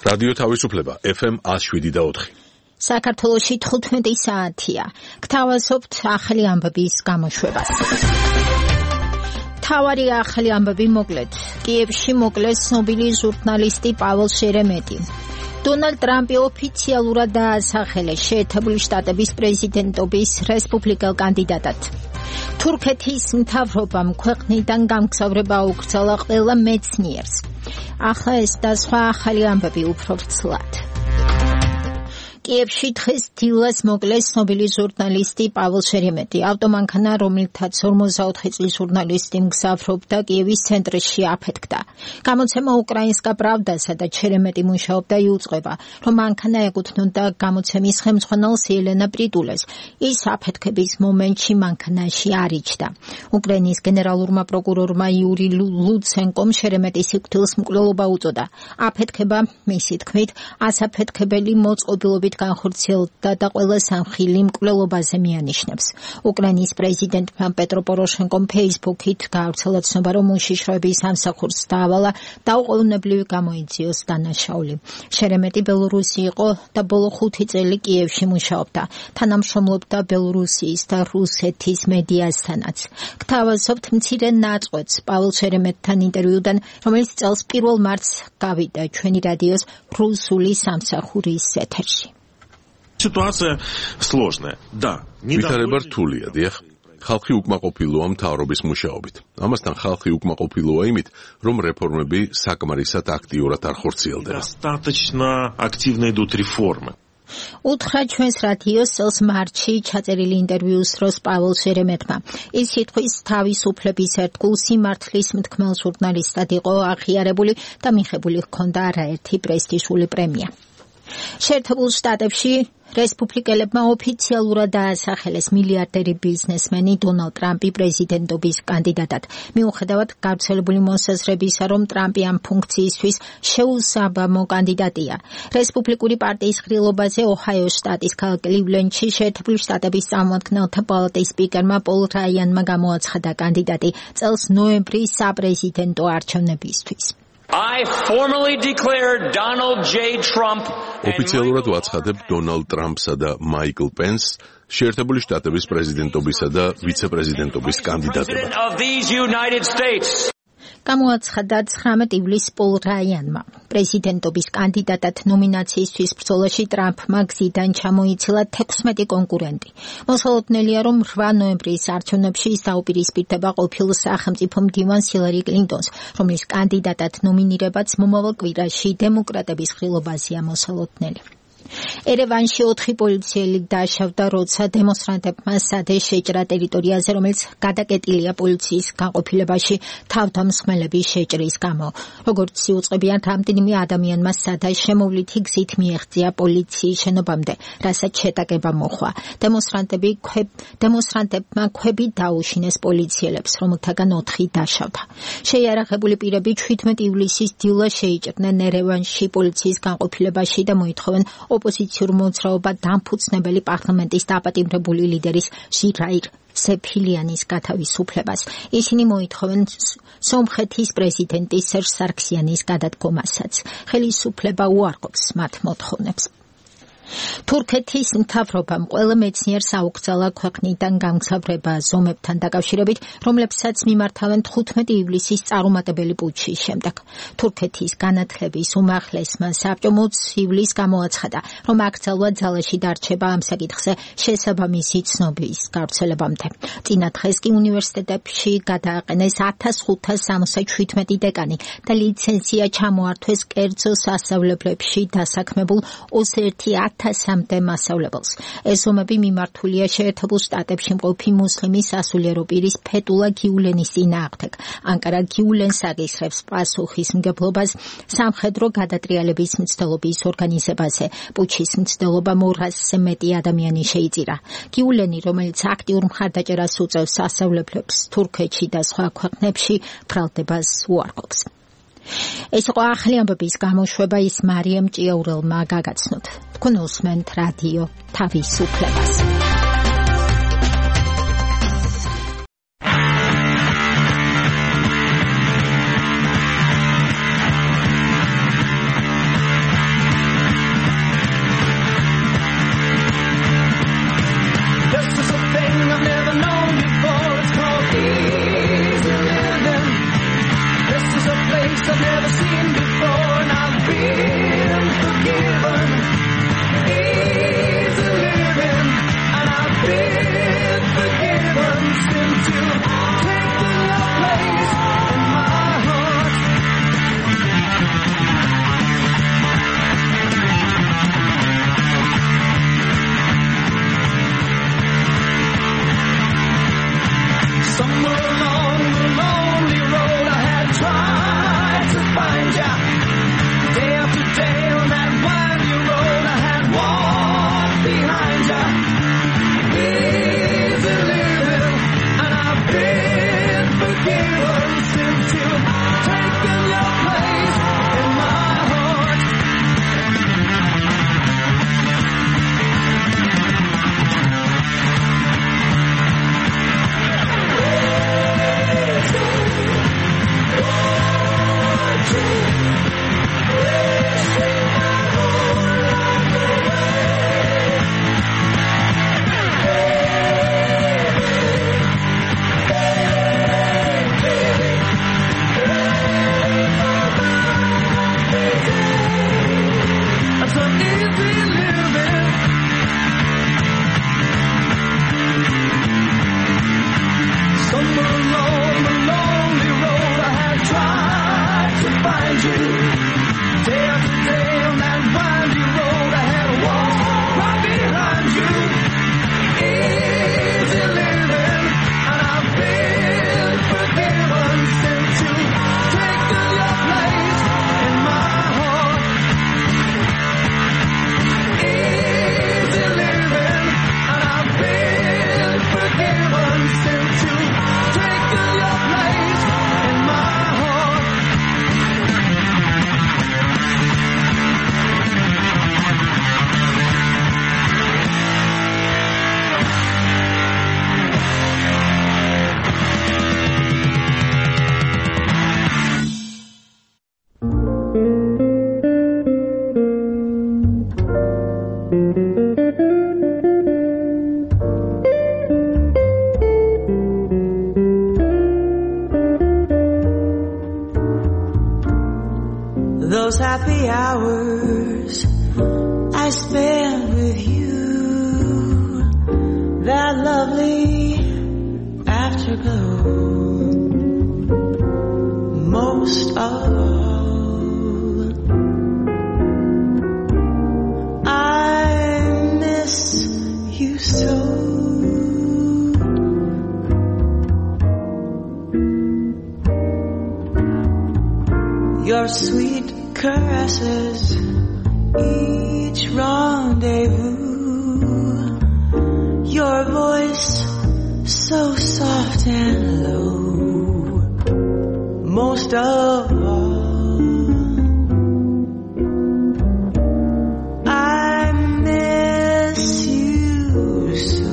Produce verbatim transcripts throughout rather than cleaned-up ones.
რადიო თავისუფლება ეფ ემ one oh seven და four. საქართველოში თხუთმეტი საათია. გთავაზობთ ახალი ამბების გამოშვებას. თავარი ახალი ამბები მოკლედ. კიევში მოკლეს ცნობილი ჟურნალისტი პაველს შერემეტი. დონალდ ტრამპი ოფიციალურად დაასახელეს შეერთებული შტატების პრეზიდენტობის რესპუბლიკელ კანდიდატად. თურქეთის მთავრობამ ქვეყნიდან გამგზავრება აუკრძალა ყველა მეცნიერს. ახლა ეს და სხვა ახალი ამბები უფრო ვრცლად. კიევში დღეს დილას მოკლეს ცნობილი ჟურნალისტი პაվել შერემეტი. ავტომანქანა, რომელთაც ორმოცდაოთხი წლის ჟურნალისტი მგზავრობდა კიევის ცენტრში აფეთქდა. გამოცემა უკრაინსკა პრავდასა და შერემეტი მუშაობდა იუწყება, რომ მანქანა ეკუთვნოდა გამოცემის ხელმძღვანელს ელენა პრიტულეს. ის აფეთქების მომენტში მანქანაში არ იჯდა. უკრაინის გენერალურმა პროკურორმა იური ლუცენკომ შერემეტის სიკვდილს მკვლელობა უწოდა. აფეთქება, მისი თქმით, ასაფეთქებელი მოწყობილობით განხორციელდა და ყველა სამხილი მკვლელობაზე მიანიშნებს. უკრაინის პრეზიდენტმა პეტრო პოროშენკომ ფეისბუქით გაავრცელა ცნობა, რომ უშიშროების სამსახურს დაავალა და უყოვნებლივ გამოიძიოს დანაშაული. შერემეტი ბელორუსი იყო და ბოლო ხუთი წელი კიევში მუშაობდა. თანამშრომლობდა ბელორუსიის და რუსეთის მედიასთანაც. გთავაზობთ მცირე ნაწყვეტს პაվել შერემეტთან ინტერვიუდან, რომელიც წელს პირველ მარტს გავიდა ჩვენი რადიოს რუსული სამსახურის ეთერში. Ситуация сложная. Да, ვითარება რთულია, დიახ. ხალხი უკმაყოფილოა მთავრობის მუშაობით. ამასთან ხალხი უკმაყოფილოა იმით, რომ რეფორმები საკმარისად აქტიურად არ ხორციელდება. Достаточно активно идут реформы. უთხრა ჩვენს რადიოს წელს მარტში ჩაწერილი ინტერვიუს დროს პაվել შერემეტმა. ის სიტყვის თავისუფლების ერთგულ სიმართლის მთქმელ ჟურნალისტად იყო აღიარებული და მიღებული ჰქონდა არაერთი პრესტიჟული პრემია. შეერთებულ შტატებში რესპუბლიკელებმა ოფიციალურად დაასახელეს მილიარდერი ბიზნესმენი დონალდ ტრამპი პრეზიდენტობის კანდიდატად. მიუხედავად გავრცელებული მოსაზრებისა, რომ ტრამპი ამ ფუნქციისთვის შეუსაბამო კანდიდატია. რესპუბლიკური პარტიის ღრილობაზე ოჰაიოს შტატის ქალაქ კლივლენდში შეერთებული შტატების წარმომადგენელთა პალატის სპიკერმა პოლ რაიანმა გამოაცხადა კანდიდატი წელს ნოემბრის საპრეზიდენტო არჩევნებისთვის. I formally declare Donald J. Trump ოფიციალურად ვაცხადებ დონალდ ტრამპსა და მაიკლ პენსს შეერთებული შტატების პრეზიდენტობისა და ვიცე-პრეზიდენტობის კანდიდატებად. გამოაცხადა ცხრამეტ ივლისს პოლ რაიანმა. პრეზიდენტობის კანდიდატად ნომინაციისთვის ბრძოლაში ტრამპმა გზიდან ჩამოიცილა თექვსმეტი კონკურენტი. მოსალოდნელია, რომ რვა ნოემბრის არჩევნებში ის დაუპირისპირდება ყოფილ სახელმწიფო მდივანს ჰილარი კლინტონს, რომლის კანდიდატად ნომინირებაც მომავალ კვირაში დემოკრატების ღრილობაზეა მოსალოდნელი. ერევანში ოთხი პოლიციელი დააშავდა, როცა დემონსტრანტებმა სადე შეჭრა ტერიტორიაზე, რომელიც გადაკეტილია პოლიციის განყოფილებაში თავდამსხმელების შეჭრის გამო. როგორც იუწყებიან, რამდენიმე ადამიანმა სადა შემოვლითი გზით მიაღწია პოლიციის შენობამდე, რასაც შეტაკება მოხვა. დემონსტრანტები დემონსტრანტებმა ქვებით დაუშინეს პოლიციელებს, რომელთაგან ოთხი დაშავდა. შეიარაღებული პირები შვიდმეტი ივლისის დილას შეიჭრნენ ერევანში პოლიციის განყოფილებაში და მოითხოვენ ოპოზიციურ მოძრაობა დამფუძნებელი პარლამენტის დაპატიმრებული ლიდერის ჟირაირ სეფილიანის გათავისუფლებას. ისინი მოითხოვენ სომხეთის პრეზიდენტის სერჟ სარქსიანის გადადგომასაც. ხელისუფლება უარყოფს მათ მოთხოვნებს. თურქეთის მთავრობამ ყველა მეცნიერს აუკრძალა ქვეყნიდან გამგზავრება ზომებთან დაკავშირებით, რომლებსაც მიმართავენ თხუთმეტი ივლისის წარუმატებელი პუტჩის შემდეგ. თურქეთის განათლების უმაღლესმა საბჭომ ოცი ივლისს გამოაცხადა, რომ აკრძალვა ძალაში დარჩება ამ საკითხზე შესაბამისი ცნობის გავრცელებამდე. წინა დღეს კი უნივერსიტეტებში გადააყენეს ათას ხუთას სამოცდაშვიდმეტი დეკანი და ლიცენზია ჩამოართვეს კერძო სასწავლებლებში დასაქმებულ ოცდაერთი ათასამდე მასწავლებელს. ეს ომები მიმართულია შეერთებულ შტატებში მყოფი მუსლიმი სასულიერო პირის ფეტულა გიულენის წინააღმდეგ. ანკარა გიულენს აკისრებს პასუხისმგებლობას სამხედრო გადატრიალების მცდელობის ორგანიზებაზე. პუტჩის მცდელობამ ორასზე მეტი ადამიანი შეიწირა. გიულენი, რომელიც აქტიურ მხარდაჭერას უწევს სასწავლებლებს თურქეთში და სხვა ქვეყნებში, ბრალდებას უარყოფს. ეს იყო ახალი ამბების გამოშვება, ის მარიამ ჭიაურელმა გაგაცნოთ. თქვენ უსმენთ რადიო თავისუფლებას. Those happy hours I spent with you, that lovely afterglow, most of all, I miss you so. Your sweet caresses, each rendezvous, your voice so soft and low, most of all, I miss you so.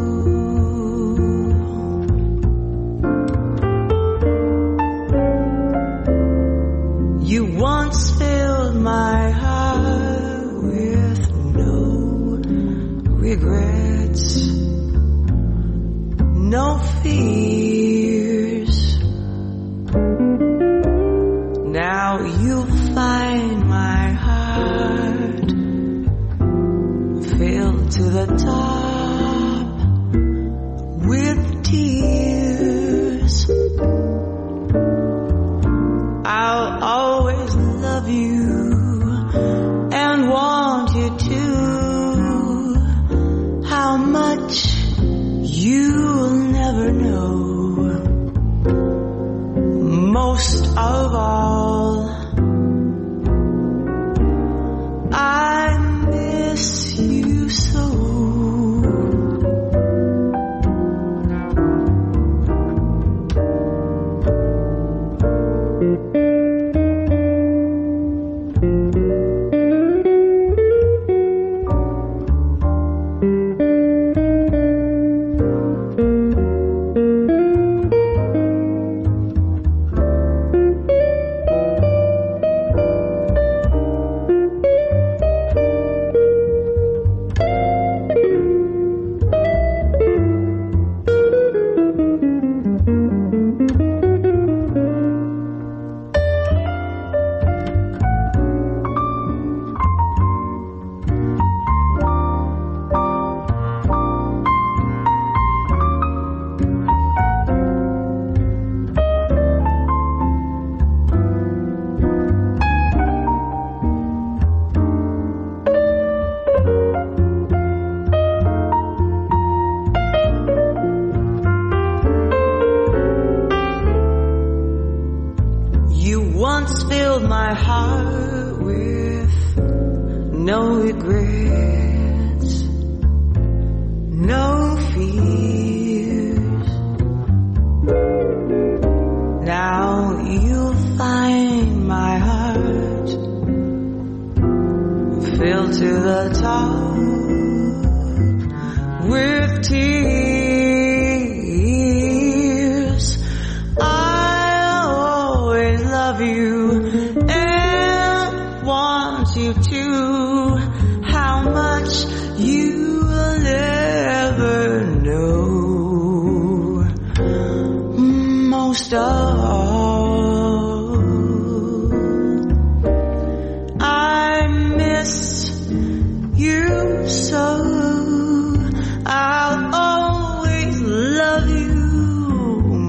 You once filled my heart with no regrets, no fears. Now you find my heart filled to the top with tears. I'll always love you and want you to. How much you'll never know. Most of all, I miss you so. Once filled my heart with no regrets, no fears. Now you'll find my heart filled to the top with tears. I'll always love you and want you to. How much you'll never know. Most of all, I miss you so. I'll always love you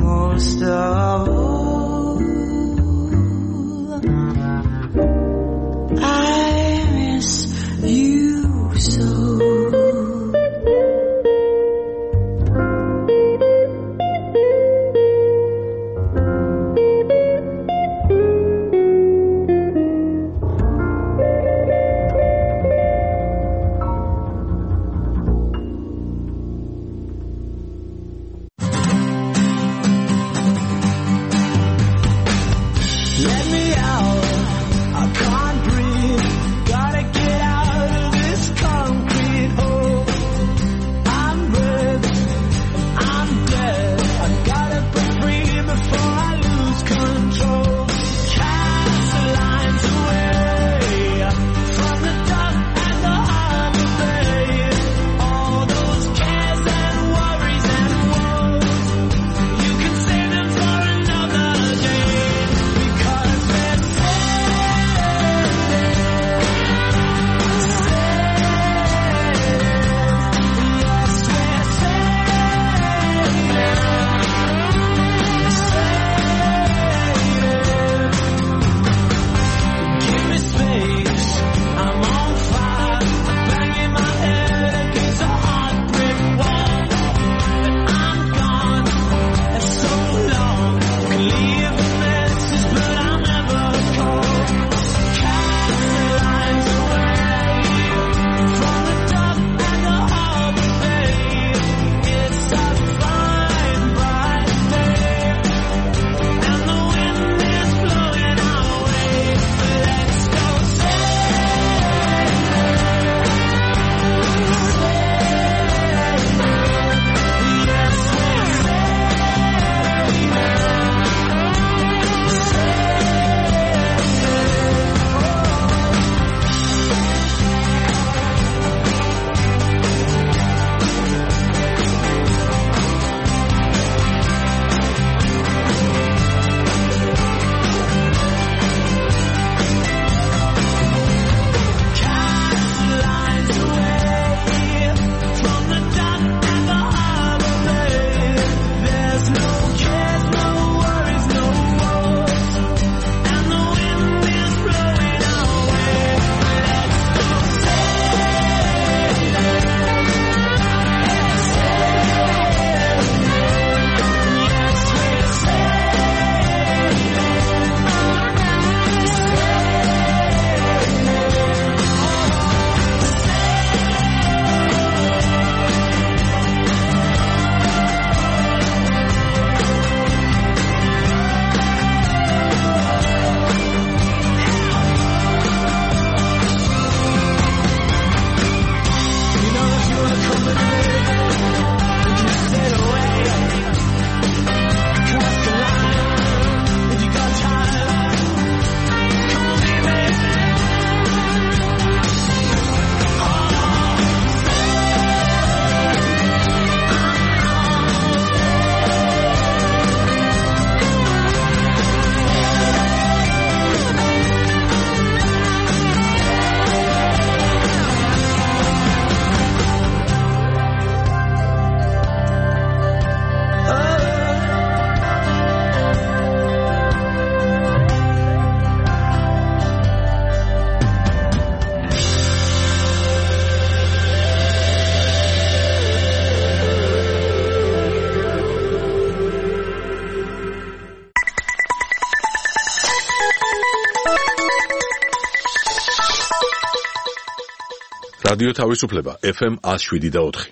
რადიო თავისუფლება ეფ ემ one oh seven და four.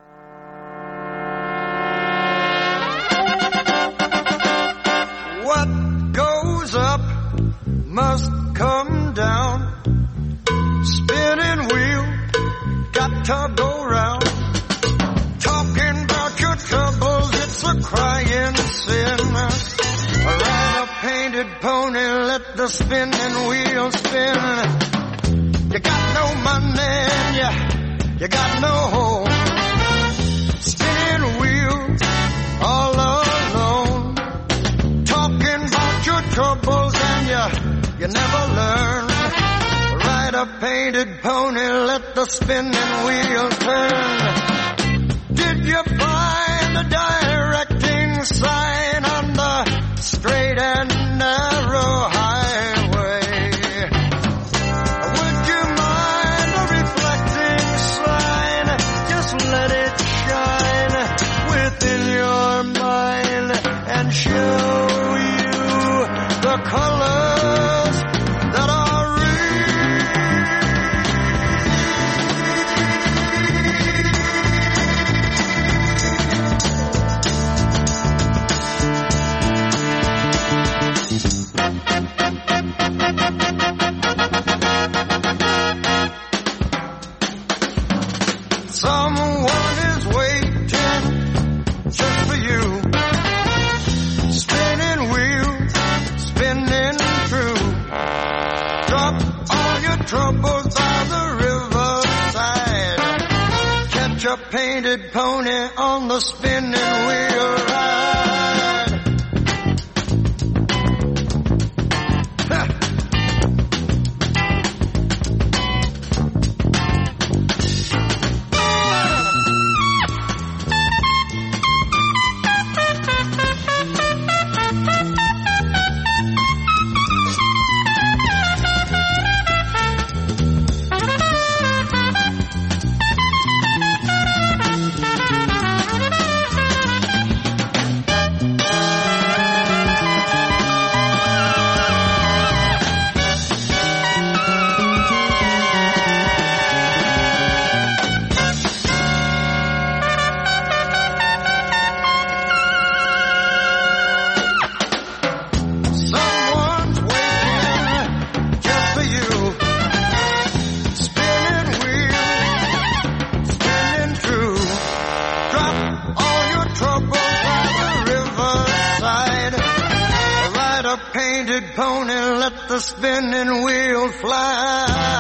What goes up must come down. Spinning wheel got to go round. Talking about your troubles, it's a crying sin. Ride a painted pony, let the spinning wheel spin. You got no money and you, you got no home. Spinning wheels all alone. Talking about your troubles and you, you never learn. Ride a painted pony, let the spinning wheel turn. Did you find the directing sign on the straight and narrow highway? Would you mind the reflecting sign? Just let it shine within your mind and show you the colors that are someone is waiting just for you. Spinning wheels, spinning true. Drop all your troubles by the riverside. Catch a painted pony on the spinning wheel ride. The spinning wheel fly.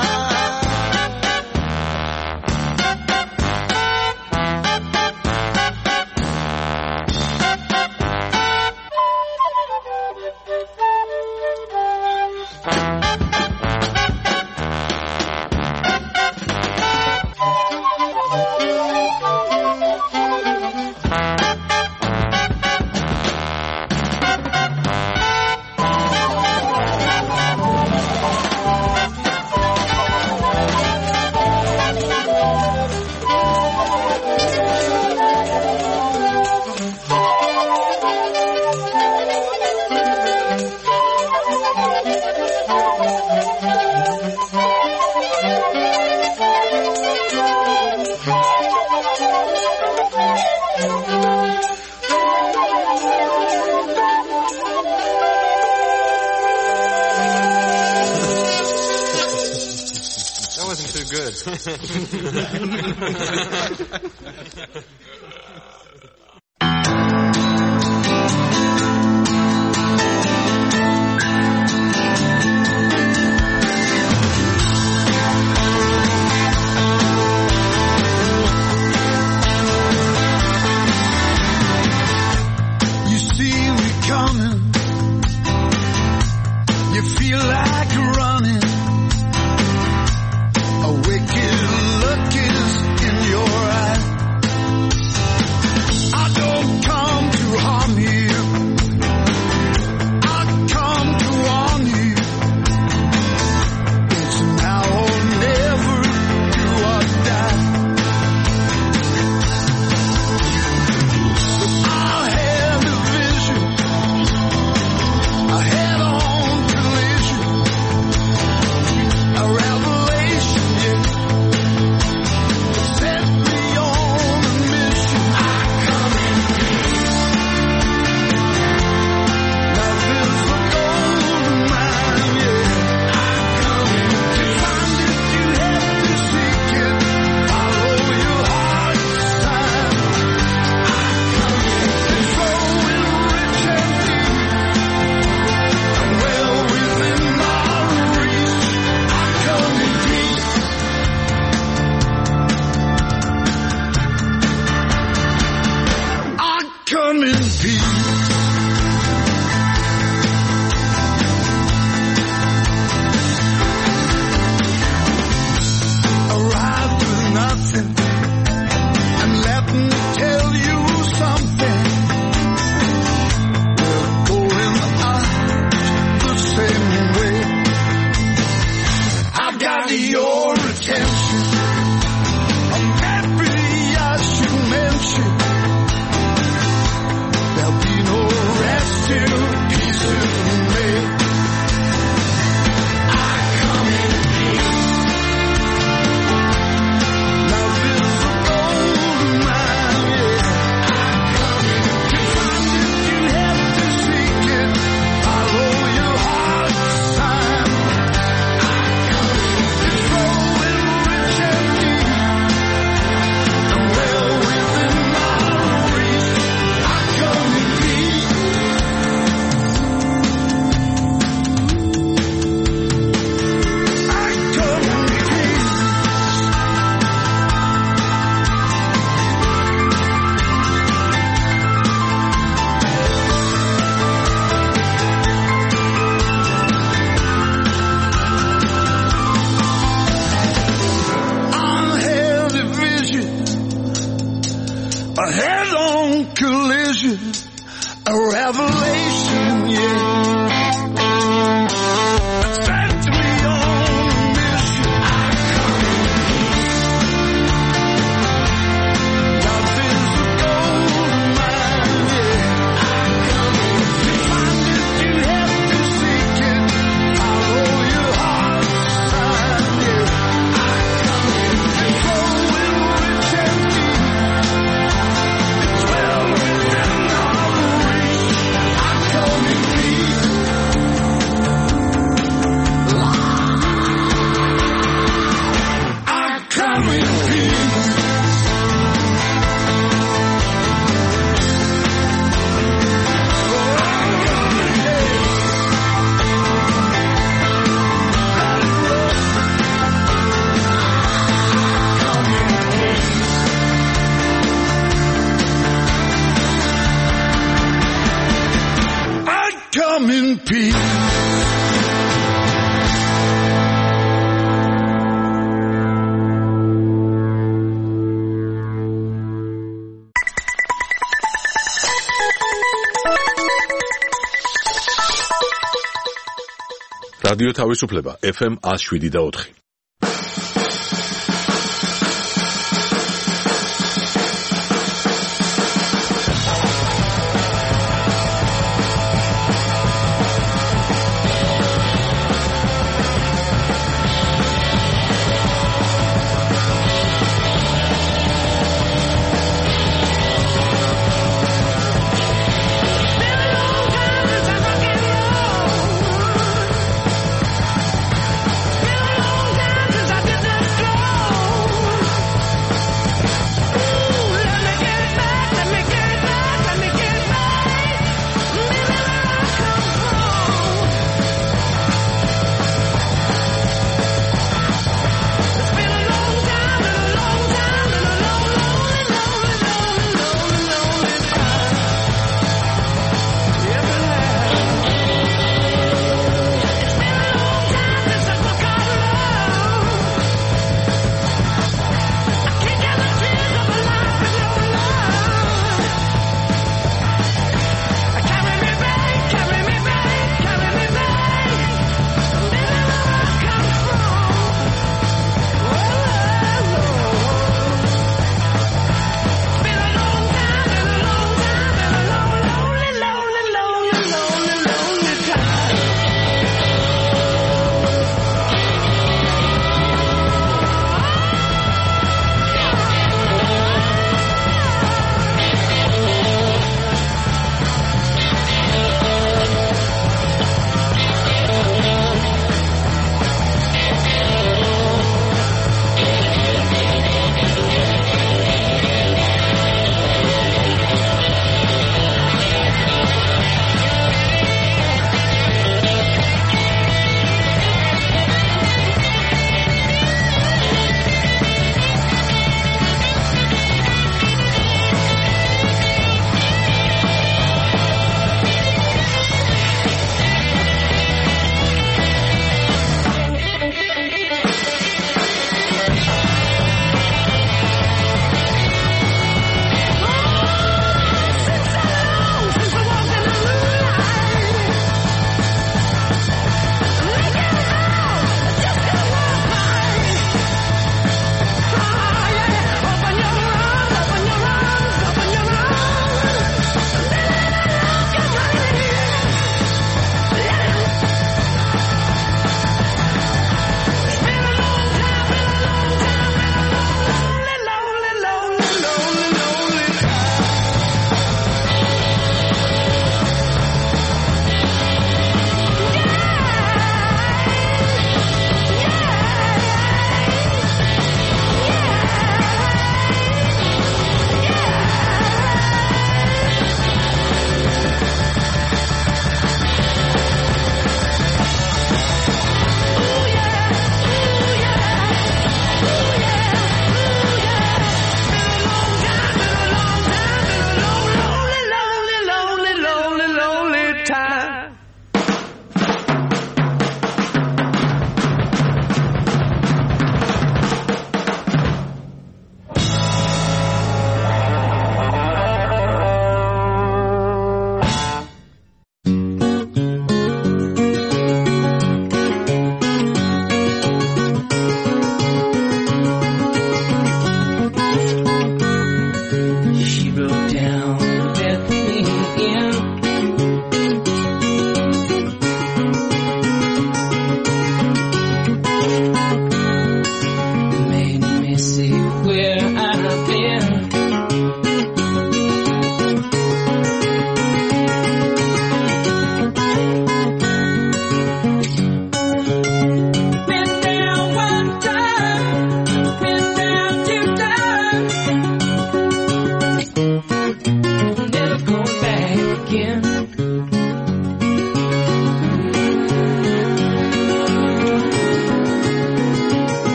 revelation, yeah. Set me on a mission. I come in peace. Love is a gold mine, yeah. I come in peace. Find it, you have to seek it. Follow your heart's sign, yeah. I come in peace. Flowing rich and deep. It's well within our reach. I come in peace. I come in peace. I come in peace. რადიო თავისუფლება ეფ ემ one oh seven და four. Been a long time since I rock and roll. Been a long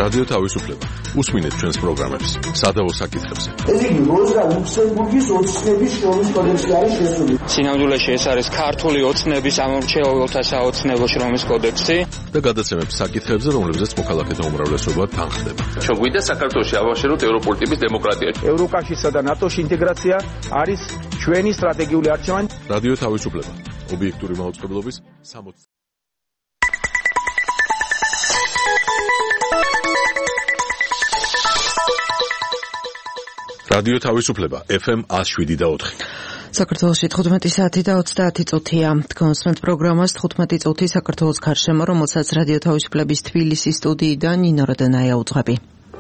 რადიო თავისუფლება. უსმინეთ ჩვენს პროგრამებს სადავო საკითხებზე. ეს იგი როზა ლუქსემბურგის ოცნების შრომის კოდექსი არის შესული. სინამდვილეში ეს არის ქართული ოცნების ამორჩეულთა საოცნებო შრომის კოდექსი და გადაცემებს საკითხებზე, რომლებზეც მოქალაქეთა უმრავლესობა თანხდება. ჩვენ გვინდა საქართველოში ავაშეროთ ევროპული ტიპის დემოკრატია. ევროკავშირსა და ნატოში ინტეგრაცია არის ჩვენი სტრატეგიული არჩევანი. რადიო თავისუფლება. ობიექტური მაუწყებლობის სამოც რადიო თავისუფლება ეფ ემ one oh seven და four. საქართველოში თხუთმეტი საათი და ოცდაათი წუთია. თქვენს პროგრამას თხუთმეტი წუთი საქართველოს გარშემო, რომელსაც რადიო თავისუფლების თბილისის სტუდიიდან ნინო როდენაია უძღვები.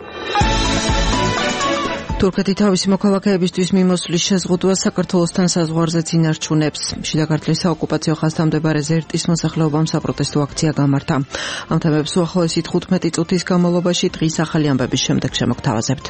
თურქეთი თავისი მოქალაქეებისთვის მიმოსვლის შეზღუდვას საქართველოსთან საზღვარზეც ინარჩუნებს. შიდა ქართლის საოკუპაციო ხაზთან მდებარე ზერტის მოსახლეობამ საპროტესტო აქცია გამართა. ამ თემებს უახლოესი თხუთმეტი წუთის განმავლობაში დღის ახალი ამბების შემდეგ შემოგთავაზებთ.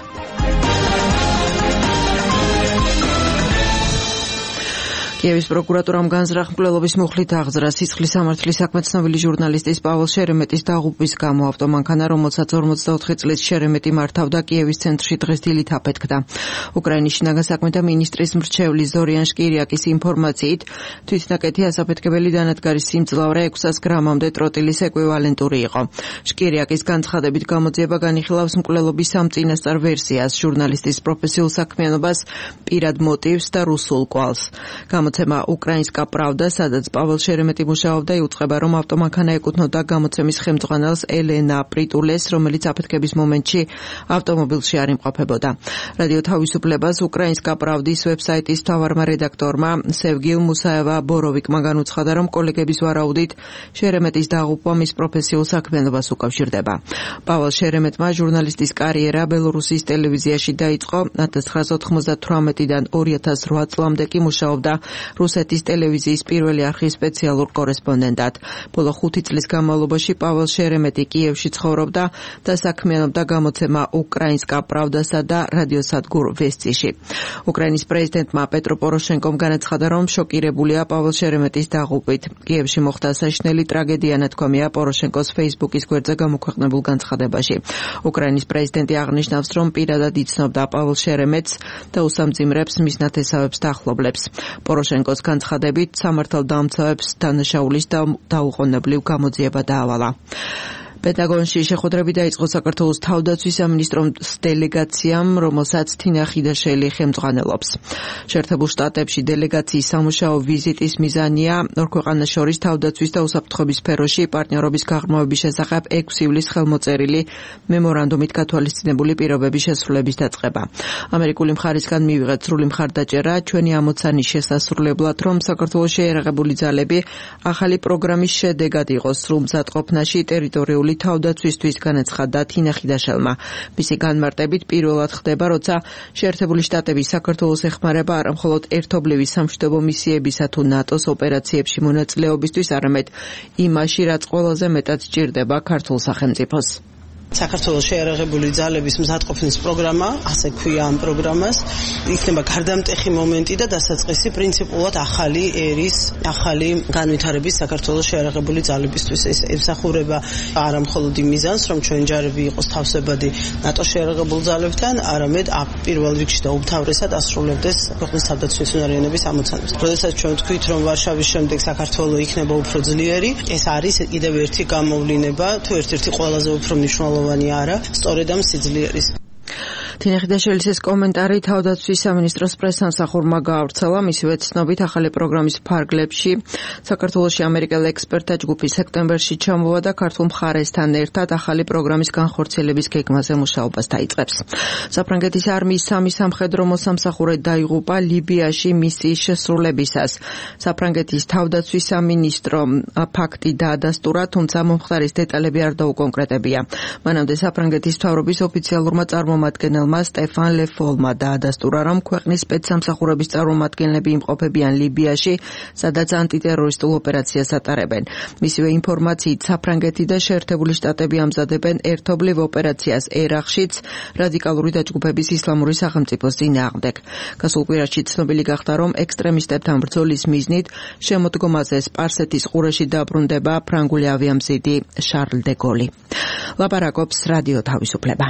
კიევის პროკურატურამ განზრახ მკვლელობის მუხლით აღძრა სიცხლის სამართლის საქმე ცნობილი ჟურნალისტის პაվել შერემეტის დაღუპვის გამო ავტომანქანა, რომელსაც ორმოცდაოთხი წლის შერემეტი მართავდა კიევის ცენტრში დღეს დილით აფეთქდა. უკრაინის შინაგან საქმეთა მინისტრის მრჩევლის ზორიან შკირიაკის ინფორმაციით, თვითნაკეთი ასაფეთქებელი დანადგარის სიმძლავრე ექვსას გრამამდე ტროტილის ეკვივალენტური იყო. შკირიაკის განცხადებით გამოძიება განიხილავს მკვლელობის ამ წინასწარ ვერსიას, ჟურნალისტის პროფესიულ საქმიანობას, პირად მოტივს და რუსულ კვალს. გამოცემა უკრაინსკა პრავდა, სადაც პაվել შერემეტი მუშაობდა, იუწყება, რომ ავტომანქანა ეკუთვნოდა გამოცემის ხელმძღვანელს ელენა პრიტულეს, რომელიც აფეთქების მომენტში ავტომობილში არ იმყოფებოდა. რადიო თავისუფლებას უკრაინსკა პრავდის ვებსაიტის მთავარმა რედაქტორმა სევგილ მუსაევა ბოროვიკმა განუცხადა, რომ კოლეგების ვარაუდით შერემეტის დაღუპვა მის პროფესიულ საქმიანობას უკავშირდება. პაվել შერემეტმა ჟურნალისტის კარიერა ბელორუსის ტელევიზიაში დაიწყო. one thousand nine hundred ninety-eight-დან two thousand eight წლამდე კი მუშაობდა რუსეთის ტელევიზიის პირველი არხის სპეციალურ კორესპონდენტად. ბოლო ხუთი წლის განმავლობაში პაվել შერემეტი კიევში ცხოვრობდა და საქმიანობდა გამოცემა უკრაინსკა პრავდასა და რადიოსადგურ ვესტიში. უკრაინის პრეზიდენტმა პეტრო პოროშენკომ განაცხადა, რომ შოკირებულია პაվել შერემეტის დაღუპვით. კიევში მოხდა საშინელი ტრაგედია, ნათქვამია პოროშენკოს Facebook-ის გვერდზე გამოქვეყნებულ განცხადებაში. უკრაინის პრეზიდენტი აღნიშნავს, რომ პირადად იცნობდა პაվել შერემეტს და უსამძიმრებს მის ნათესავებს და ახლობლებს. პოროშენკოს განცხადებით სამართალდამცავებს დანაშაულის და დაუყოვნებლივ გამოძიება დაავალა. პენტაგონში შეხვედრები დაიწყო საქართველოს თავდაცვის სამინისტროს დელეგაციამ, რომელსაც თინა ხიდაშელი ხელმძღვანელობს. შეერთებულ შტატებში დელეგაციის სამუშაო ვიზიტის მიზანია ორ ქვეყანას შორის თავდაცვის და უსაფრთხოების სფეროში პარტნიორობის გაღრმავების შესახებ ექვსი ივლისს ხელმოწერილი მემორანდუმით გათვალისწინებული პირობების შესრულების დაწყება. ამერიკული მხარისგან მივიღეთ სრული მხარდაჭერა ჩვენი ამოცანის შესასრულებლად, რომ საქართველოს შეიარაღებული ძალები ახალი პროგრამის შედეგად იყოს სრულმზადყოფნაში ტერიტორიული თავდაცვისთვის, განაცხადა თინა ხიდაშელმა. მისი განმარტებით პირველად ხდება, როცა შეერთებული შტატები საქართველოს ეხმარება არა მხოლოდ ერთობლივი სამშვიდობო მისიებისა თუ ნატოს ოპერაციებში მონაწილეობისთვის, არამედ იმაში, რაც ყველაზე მეტად სჭირდება ქართულ სახელმწიფოს. საქართველოს შეიარაღებული ძალების მზადყოფნის პროგრამა, ასე ქვია ამ პროგრამას, იქნება გარდამტეხი მომენტი და დასაწყისი პრინციპულად ახალი ერის, ახალი განვითარების საქართველოს შეიარაღებული ძალებისთვის. ეს ემსახურება არა მხოლოდ იმ მიზანს, რომ ჩვენი ჯარები იყოს თავსებადი ნატოს შეიარაღებულ ძალებთან, არამედ პირველ რიგში და უმთავრესად ასრულებდეს ქვეყნის თავდაცვის უნარიანობის ამოცანებს. როდესაც ჩვენ ვთქვით, რომ ვარშავის შემდეგ საქართველო იქნება უფრო ძლიერი, ეს არის კიდევ ერთი გამოვლინება, თუ ერთ-ერთი ყველაზე უფრო მნიშვნელოვანი არა, სწორედ ამ სიძლიერის. თინა ხიდაშელის ეს კომენტარი თავდაცვის სამინისტროს პრესსამსახურმა გაავრცელა. მისივე ცნობით, ახალი პროგრამის ფარგლებში საქართველოში ამერიკელ ექსპერტთა ჯგუფი სექტემბერში ჩამოვა და ქართულ მხარესთან ერთად ახალი პროგრამის განხორციელების გეგმაზე მუშაობას დაიწყებს. საფრანგეთის არმიის სამი სამხედრო მოსამსახურე დაიღუპა ლიბიაში მისიის შესრულებისას. საფრანგეთის თავდაცვის სამინისტრო ფაქტი დაადასტურა, თუმცა მომხდარის დეტალები არ დაუკონკრეტებია. მანამდე საფრანგეთის მთავრობის ოფიციალურმა წარმომადგენელმა მწვრთნელმა სტეფან ლეფოლმა დაადასტურა, რომ ქვეყნის სპეცსამსახურების წარმომადგენლები იმყოფებიან ლიბიაში, სადაც ანტიტერორისტულ ოპერაციას ატარებენ. მისივე ინფორმაციით, საფრანგეთი და შეერთებული შტატები ამზადებენ ერთობლივ ოპერაციას ერაყშიც რადიკალური დაჯგუფების ისლამური სახელმწიფოს წინააღმდეგ. გასულ კვირაში ცნობილი გახდა, რომ ექსტრემისტებთან ბრძოლის მიზნით შემოდგომაზე სპარსეთის ყურეში დაბრუნდება ფრანგული ავიამზიდი შარლ დე გოლი. ლაპარაკობს რადიო თავისუფლება.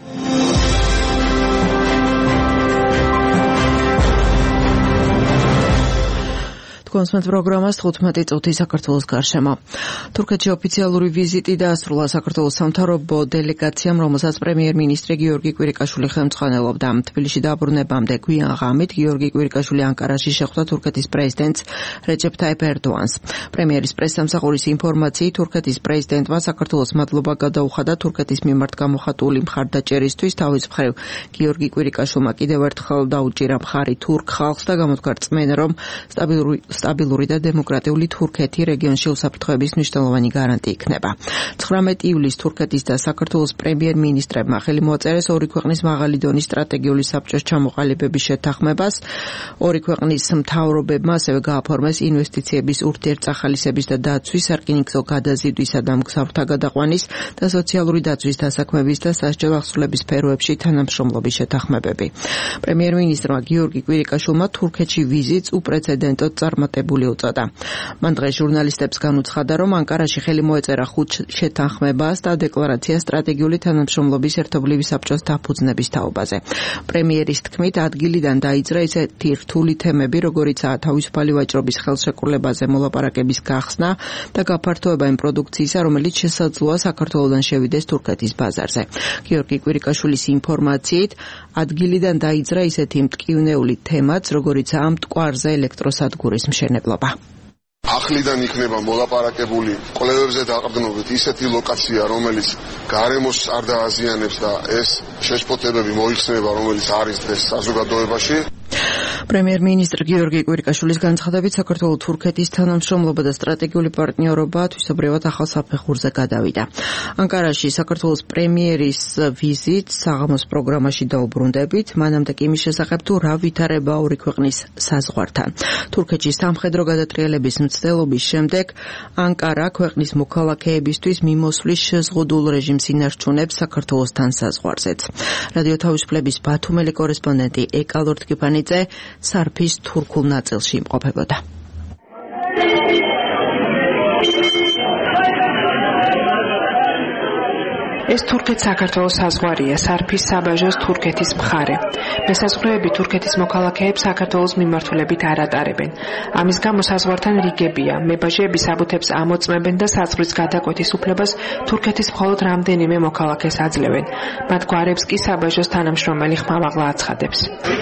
კონსმეთ პროგრამას თხუთმეტი წუთი საქართველოს გარშემო. თურქეთში ოფიციალური ვიზიტი დაასრულა საქართველოს სამთავრობო დელეგაციამ, რომელსაც პრემიერ-მინისტრი გიორგი კვირიკაშვილი ხელმძღვანელობდა. თბილისში დაბრუნებამდე გვიან ღამით გიორგი კვირიკაშვილი ანკარაში შეხვდა თურქეთის პრეზიდენტს რეჯეფ ტაიპ ერდოანს. პრემიერის პრესსამსახურის ინფორმაციით, თურქეთის პრეზიდენტმა საქართველოს მადლობა გადაუხადა თურქეთის მიმართ გამოხატული მხარდაჭერისთვის. თავის მხრივ გიორგი კვირიკაშვილმა კიდევ ერთხელ დაუჭირა მხარი თურქ ხალხს და გამოთქვა რწმენა, რომ სტაბილური სტაბილური და დემოკრატიული თურქეთი რეგიონში უსაფრთხოების მნიშვნელოვანი გარანტი იქნება. ცხრამეტი ივლისს თურქეთის და საქართველოს პრემიერ-მინისტრებმა ხელი მოაწერეს ორი ქვეყნის მაღალი დონის სტრატეგიული საბჭოს ჩამოყალიბების შეთანხმებას. ორი ქვეყნის მთავრობებმა ასევე გააფორმეს ინვესტიციების ურთიერთწახალისების და დაცვის, სარკინიგზო გადაზიდვისა და მგზავრთა გადაყვანის და სოციალური დაცვის დასაქმების და სასჯელ ახსრულების სფეროებში თანამშრომლობის შეთანხმებები. პრემიერ-მინისტრმა გიორგი კვირიკაშვილმა თურქეთში ვიზიტს უპრეცედენტოდ წარმატებული უწოდა. მან დღეს ჟურნალისტებს განუცხადა, რომ ანკარაში ხელი მოეწერა ხუთ შეთანხმებას და დეკლარაციას სტრატეგიული თანამშრომლობის ერთობლივი საბჭოს დაფუძნების თაობაზე. პრემიერის თქმით, ადგილიდან დაიძრა ისეთი რთული თემები, როგორიცაა თავისუფალი ვაჭრობის ხელშეკრულებაზე მოლაპარაკების გახსნა და გაფართოება იმ პროდუქციისა, რომელიც შესაძლოა საქართველოდან შევიდეს თურქეთის ბაზარზე. გიორგი კვირიკაშვილის ინფორმაციით, ადგილიდან დაიძრა ისეთი მტკივნეული თემაც, როგორიცაა მტკვარზე ელექტროსადგურის მშენებლობა. ახლიდან იქნება მოლაპარაკებული კვლევებზე დაყრდნობით ისეთი ლოკაცია, რომელიც გარემოს არ დააზიანებს და ეს შეშფოთებები მოიხსნება, რომელიც არის დღეს საზოგადოებაში. პრემიერ-მინისტრ გიორგი კვირიკაშვილის განცხადებით, საქართველო-თურქეთის თანამშრომლობა და სტრატეგიული პარტნიორობა თვისობრივად ახალ საფეხურზე გადავიდა. ანკარაში საქართველოს პრემიერის ვიზიტს საღამოს პროგრამაში დაუბრუნდებით, მანამდე კი იმის შესახებ თუ რა ვითარება ორი ქვეყნის საზღვართან. თურქეთში სამხედრო გადატრიალების მცდელობის შემდეგ ანკარა ქვეყნის მოქალაქეებისთვის მიმოსვლის შეზღუდულ რეჟიმს ინარჩუნებს საქართველოსთან საზღვარზეც. რადიო თავისუფლების ბათუმელი კორესპონდენტი ეკა ლორთქიფანიძე სარფის თურქულ ნაწილში იმყოფებოდა. ეს თურქეთ-საქართველოს საზღვარია, სარფის საბაჟოს თურქეთის მხარე. მესაზღვრეები თურქეთის მოქალაქეებს საქართველოს მიმართულებით არ ატარებენ. ამის გამო საზღვართან რიგებია. მებაჟეები საბუთებს ამოწმებენ და საზღვრის გადაკვეთის უფლებას თურქეთის მხოლოდ რამდენიმე მოქალაქეს აძლევენ. მათ გვარებს კი საბაჟოს თანამშრომელი ხმამაღლა აცხადებს.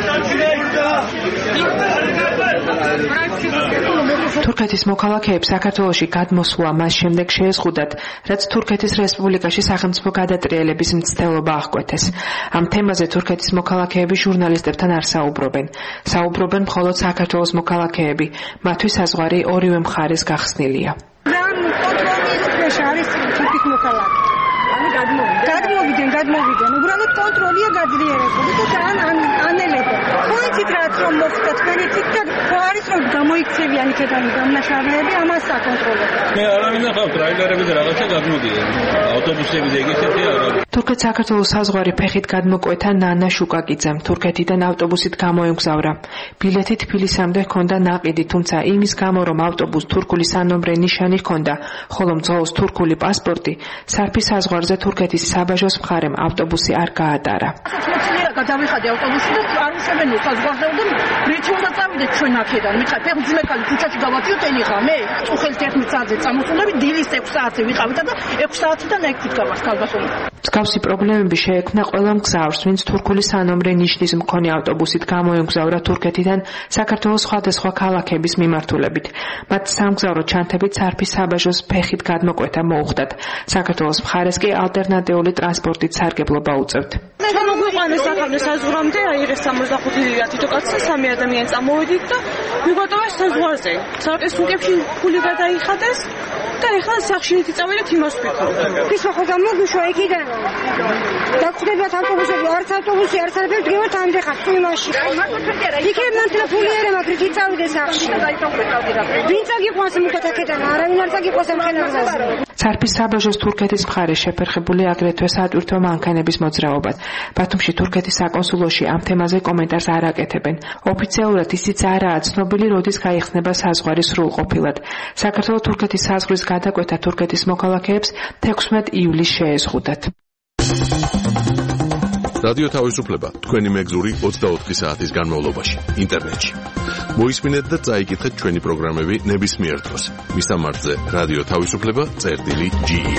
თურქეთის მოქალაქეებს საქართველოში გადმოსვლა მას შემდეგ შეეზღუდათ, რაც თურქეთის რესპუბლიკაში სახელმწიფო გადატრიალების მცდელობა აღკვეთეს. ამ თემაზე თურქეთის მოქალაქეები ჟურნალისტებთან არ საუბრობენ. საუბრობენ მხოლოდ საქართველოს მოქალაქეები, მათთვის საზღვარი ორივე მხარეს გახსნილია. არის თურქეთის მოქალაქე. გადმოვიდნენ, გადმოვიდნენ. უბრალოდ კონტროლია გაძლიერებული და ძალიან ანელება. ხოიცით რაც რომ მოხდა თქვენი თითქა ხო არის რომ გამოიქცევიან იქიდან დამნაშავეები, ამას საკონტროლო. მე არავინ ნახავ ტრაილერები და რაღაცა გადმოდიან. ავტობუსები და ეგეთები არა. თურქეთ-საქართველოს საზღვარი ფეხით გადმოკვეთა ნანა შუკაკიძემ. თურქეთიდან ავტობუსით გამოემგზავრა. ბილეთი თბილისამდე ჰქონდა ნაყიდი, თუმცა იმის გამო რომ ავტობუსს თურქული სანომრე ნიშანი ჰქონდა, ხოლო მძღოლს თურქული პასპორტი, სარფის საზღვარზე თურქეთის საბაჟოს მხარემ ავტობუსი არ გაატარა. გადავიხადე ავტობუსში და არ უშევენო საზღვარზე და მეც უნდა წავიდეთ ჩვენ აქედან. მითხარ, ფეხბურთმეკალი ქუჩაში გავატიოთ ენიღა მე. წუხელით ერთმეტ საათზე წამოსულები, დილის ექვს საათზე ვიყავით და ექვს საათიდან ექვსით გავართ ქალბატონი. მსგავსი პრობლემები შეექმნა ყველა მგზავრს, ვინც თურქული სანომრე ნიშნის მქონე ავტობუსით გამოემგზავრა თურქეთიდან საქართველოს სხვადასხვა ქალაქების მიმართულებით. მათ სამგზავრო ჩანთებით სარფის საბაჟოს ფეხით გადმოკვეთა მოუხდათ. საქართველოს მხარეს კი ალტერნატიული ტრანსპორტით სარგებლობა უწევთ. მოგვიყვანეს ახალ საზღვრამდე, აიღეს სამოცდახუთი ლირათი თუ კაცი სამი ადამიანი წამოვედით და მიგვატოვეს საზღვარზე. სარკეს სუნკებში ფული გადაიხადეს და ეხლა სახშინით წავედით იმას ვფიქრობ. ის ხო გამოგუშვა იქიდან. და ხდებათ ავტობუსები, არც ავტობუსი, არც არაფერი დღევათ ამდე ხარ იმაში. იქნებ მანთლა ფული არა, მაგრამ ის წავიდე სახში. ვინ წაგიყვანს მუქად აქედან, არავინ არ წაგიყვანს ამ ხენაზე. სარფის საბაჟოს თურქეთის მხარე შეფერხებული აგრეთვე სატვირთო მანქანების მოძრაობად. ბათუმში თურქეთის საკონსულოში ამ თემაზე კომენტარს არ აკეთებენ. ოფიციალურად ისიც არაა ცნობილი, როდის გაიხსნება საზღვარი სრულყოფილად. საქართველოს თურქეთის საზღვრის გადაკვეთა თურქეთის მოქალაქეებს თექვსმეტ ივლისს შეეზღუდათ. რადიო თავისუფლება თქვენი მეგზური ოცდაოთხი საათის განმავლობაში ინტერნეტში. მოისმინეთ და წაიკითხეთ ჩვენი პროგრამები ნებისმიერ დროს. მისამართზე რადიო თავისუფლება წერტილი ჯი ი.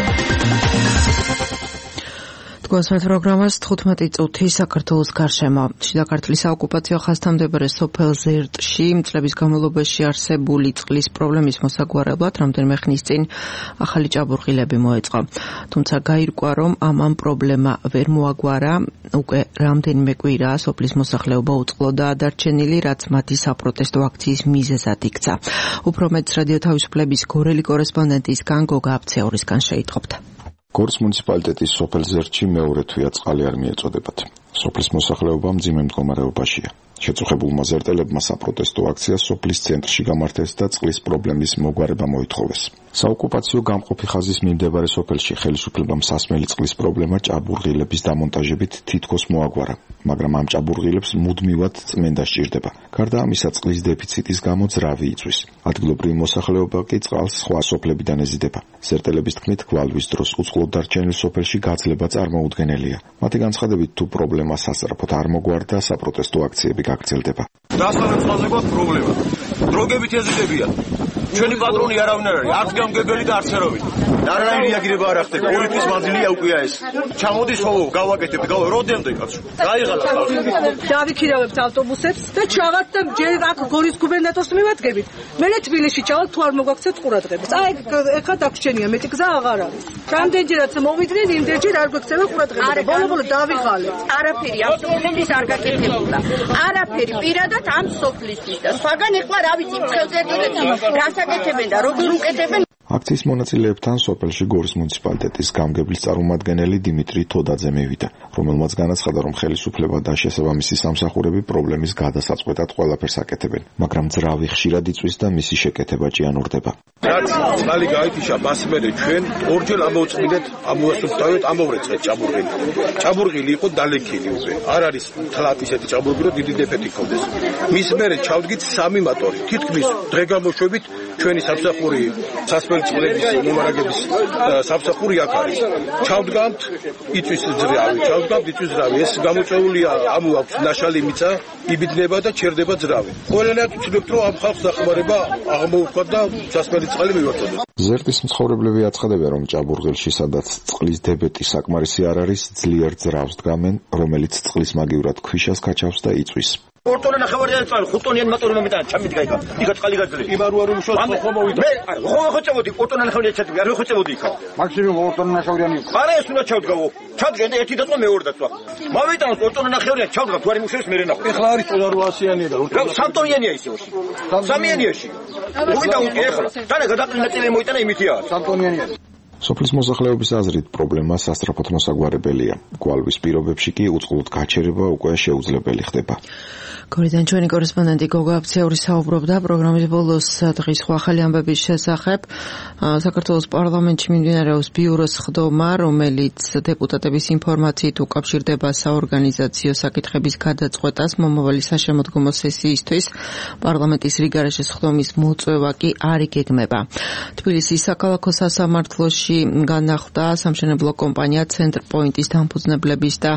გვასმენთ პროგრამას თხუთმეტი წუთი საქართველოს გარშემო. შიდა ქართლის საოკუპაციო ხაზთამდებარე სოფელ ზერტში წლების განმავლობაში არსებული წყლის პრობლემის მოსაგვარებლად რამდენიმე ხნის წინ ახალი ჭაბურღილები მოეწყო. თუმცა გაირკვა, რომ ამან პრობლემა ვერ მოაგვარა, უკვე რამდენიმე კვირაა სოფლის მოსახლეობა უწყლოდა ადარჩენილი, რაც მათი საპროტესტო აქციის მიზეზად იქცა. უფრო მეტს რადიო თავისუფლების გორელი კორესპონდენტისგან გოგა აფცეორისგან შეიტყობთ. გორის მუნიციპალიტეტის სოფელ ზერტში მეორე თვეა წყალი არ მიეწოდებათ. სოფლის მოსახლეობა მძიმე მდგომარეობაშია. შეწუხებულმა ზერტელებმა საპროტესტო აქცია სოფლის ცენტრში გამართეს და წყლის პრობლემის მოგვარება მოითხოვეს. საოკუპაციო გამყოფი ხაზის მიმდებარე სოფელში ხელისუფლებამ სასმელი წყლის პრობლემა ჭაბურღილების დამონტაჟებით თითქოს მოაგვარა, მაგრამ ამ ჭაბურღილებს მუდმივად წმენდა სჭირდება. გარდა ამისა, წყლის დეფიციტის გამო ძრავი იწვის. ადგილობრივი მოსახლეობა კი წყალს სხვა სოფლებიდან ეზიდება. ზერტელების თქმით, გვალვის დროს უწყლოდ დარჩენილ სოფელში გაძლება წარმოუდგენელია. მათი განცხადებით, თუ პრობლემა სასწრაფოდ არ მოგვარდა, საპროტესტო აქციები გაგრძელდება. დასავლეთ წყალზე გვაქვს პრობლემა. დროგებით ეზიდებიან. ჩვენი პატრონი არავინ არ არის, არც გამგებელი და არც ერავინ. არაერთი რეაგირება არ ხდება. ორი თვის მანძილია უკვე ეს. ჩამოდის ხო გავაკეთებთ, გავა როდემდე კაცო. გაიღალა. დავიქირავებთ ავტობუსებს და ჩავალთ და ჯერ აქ გორის გუბერნატორს მივადგებით. მერე თბილისში ჩავალთ, თუ არ მოგაქცევთ ყურადღებას. აი ეხლა დაგვრჩენია, მეტი გზა აღარ არის. რამდენჯერაც მოვიდნენ, იმდენჯერ არ გვექცევა ყურადღება. ბოლო-ბოლო დავიღალეთ. არაფერი ავტობუსების არ გაკეთებულა. არაფერი პირადად ამ სოფლისთვის და სხვაგან ეხლა რა ვიცი, მწელზე დილეთი. გასაკეთებენ და როგორ უკეთებენ? აქციის მონაწილეებთან სოფელში გორის მუნიციპალიტეტის გამგებლის წარმომადგენელი დიმიტრი თოდაძე მივიდა, რომელმაც განაცხადა, რომ ხელისუფლება და შესაბამისი სამსახურები პრობლემის გადასაწყვეტად ყველაფერს აკეთებენ, მაგრამ ძრავი ხშირად იწვის და მისი შეკეთება ჭიანურდება. რაც წყალი გაითიშა, მას მერე ჩვენ ორჯერ ამოვწმინდეთ, ამოვასუფთავეთ, ამოვრეცხეთ ჭაბურღილი. ჭაბურღილი იყო დალექილი უკვე. არ არის თლათ ისეთი ჭაბურღილი, რომ დიდი დეფექტი ჰქონდეს. მის მერე ჩავდგით სამი მატორი. თითქმის დღე-გამოშვებით ჩვენი სამსახური სასმელი წყლების მომარაგების სამსახური აქ არის. ჩავდგამთ, იწვის ძრავი, ჩავდგამთ, იწვის ძრავი. ეს გამოწეულია, ამუ აქვს ნაშალი მიწა, იბიძნება და ჩერდება ძრავი. ყველანაირად ვცდილობთ, რომ ამ ხალხს დახმარება აღმოვუხოთ და სასმელი წყალი მივაწოდოთ. ზერტის მცხოვრებლები აცხადებენ, რომ ჭაბურღილში, სადაც წყლის დებეტი საკმარისი არ არის, ძლიერ ძრავს დგამენ, რომელიც წყლის მაგივრად ქვიშას გაჩავს და იწვის. ორტონა ნახევარი არ წავ, ხუთონიან მატორი მომიტანა, ჩამით გაიგა. იქა წყალი გაძლე. იმარუარი უშოთ ხო მოვიდა. მე ხო ხოჭებოდი, ორტონა ნახევარი ჩათვი, არ ხოჭებოდი იქა. მაქსიმუმ ორტონა ნახევრიანი. არა ეს უნდა ჩავდგავო. ჩავდგენ და ერთი დაწვა მეორე დაწვა. მოვიტანო ორტონა ნახევრიანი, ჩავდგა, თუ არის მუშაობს მერე ნახო. ეხლა არის ოცდაოთხიანია და ორტონა. სამტონიანია ისეში. სამიანიაში. მოვიტანო ეხლა. დანა გადაყრინაწილი მოიტანა იმითი არის. სამტონიანია. სოფლის მოსახლეობის აზრით პრობლემა სასწრაფოდ მოსაგვარებელია. გვალვის პირობებში კი უწყლოდ გაჩერება უკვე შეუძლებელი ხდება. გორიდან ჩვენი კორესპონდენტი გოგა აფცეური საუბრობდა პროგრამის ბოლოს დღის სხვა ახალი ამბების შესახებ. საქართველოს პარლამენტში მიმდინარეობს ბიუროს ხდომა, რომელიც დეპუტატების ინფორმაციით უკავშირდება საორგანიზაციო საკითხების გადაწყვეტას მომავალი საშემოდგომო სესიისთვის. პარლამენტის რიგარეშეს ხდომის მოწვევა კი არ იგეგმება. თბილისის საქალაქო სასამართლოში განახლდა სამშენებლო კომპანია ცენტრპოინტის დამფუძნებლების და